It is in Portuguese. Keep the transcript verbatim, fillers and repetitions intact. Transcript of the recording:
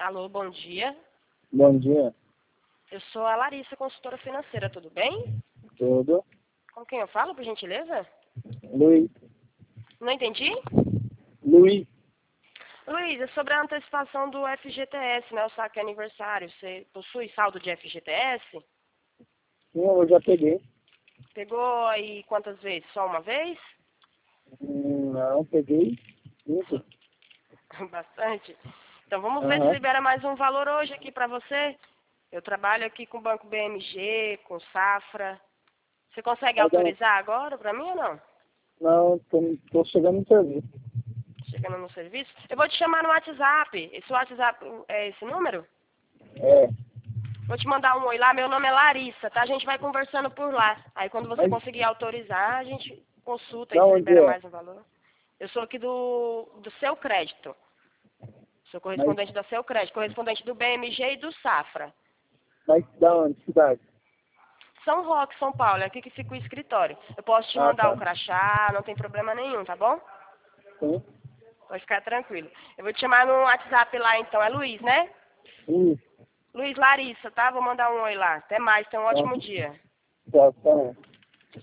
Alô, bom dia. Bom dia. Eu sou a Larissa, consultora financeira, tudo bem? Tudo. Com quem eu falo, por gentileza? Luiz. Não entendi? Luiz. Luiz, é sobre a antecipação do F G T S, né? O saque aniversário. Você possui saldo de F G T S? Sim, eu já peguei. Pegou aí quantas vezes? Só uma vez? Hum, Não, peguei. Cinco. Bastante. Então vamos ver se Aham. libera mais um valor hoje aqui pra você. Eu trabalho aqui com o Banco B M G, com Safra. Você consegue Vai dar um- autorizar agora pra mim ou não? Não, tô, tô chegando no serviço. Chegando no serviço? Eu vou te chamar no WhatsApp. Esse WhatsApp é esse número? É. Vou te mandar um oi lá. Meu nome é Larissa, tá? A gente vai conversando por lá. Aí quando você Mas conseguir autorizar, a gente consulta e da se onde libera é? mais um valor. Eu sou aqui do, do Seu Crédito. Sou Mas, correspondente da Seu Crédito. Correspondente do B M G e do Safra. mas da onde? Cidade? São Roque, São Paulo. É aqui que fica o escritório. Eu posso te Ah, mandar o tá. crachá, não tem problema nenhum, tá bom? Sim. Pode ficar tranquilo. Eu vou te chamar no WhatsApp lá então. É Luiz, né? Isso. Luiz Larissa, tá? Vou mandar um oi lá. Até mais, tenha um Tá. ótimo dia. Tá, tá.